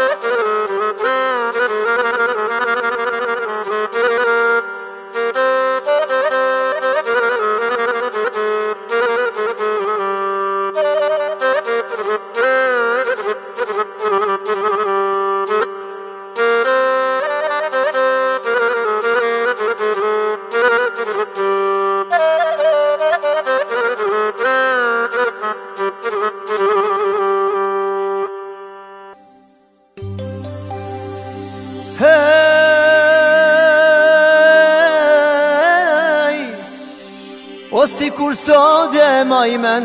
O si kur sot e ma i men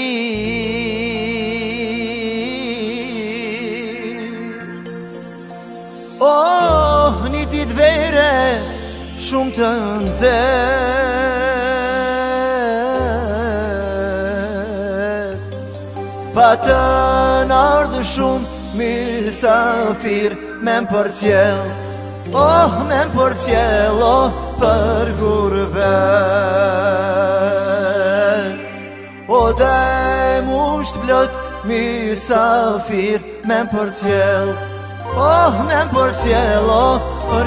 mirë. Oh, një dit vere shumë të nxehtë, pa të nardhë shumë mirësafir me më përcjell. Oh, me më përcjell, oh, për gurbet. O dhe musht blot misafir me më përcjell. Oh, me më përcjell, oh, për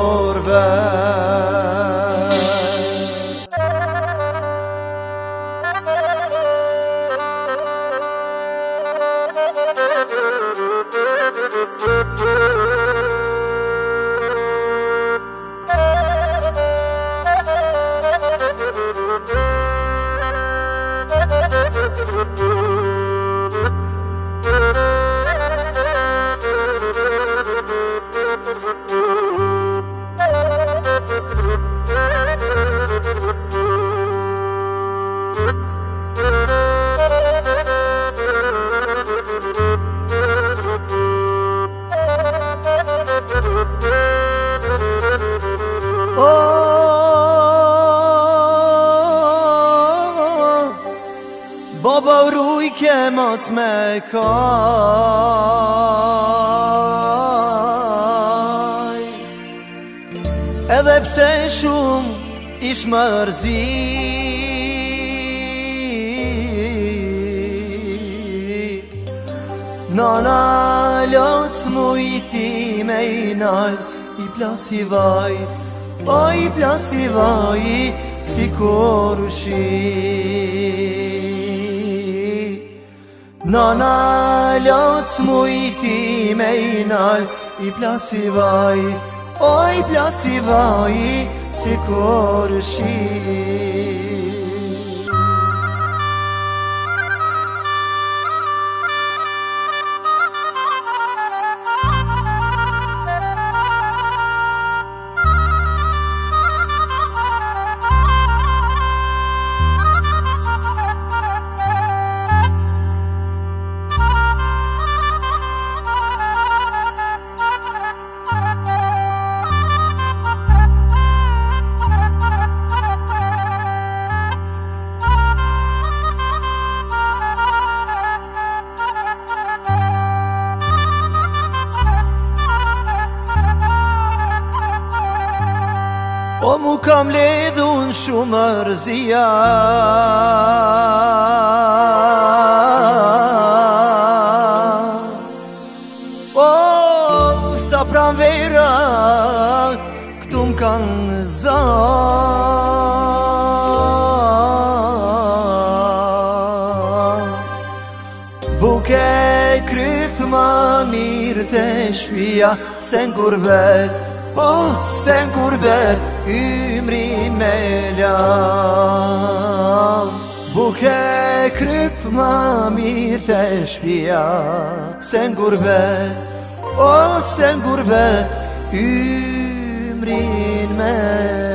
gurbet. Baba vruj ke mos me kaj, edhe pse shumë ish mërzi, nana loc mujti me i nal i plasi vaj, o i plasi vaj si korushi. Nana loc mujti me i nal i plasi vaj, o i plasi vaj si korushi. O mu kam ledhun shumë mërzia, o sa pranverat këtu m'kanë za. Buke kryp ma mirë të shpia se n'gurbet, oh, se n'gurbet ymri me lan. Buke kryp ma mirë të shpia se n'gurbet, oh, se n'gurbet ymrin me lan.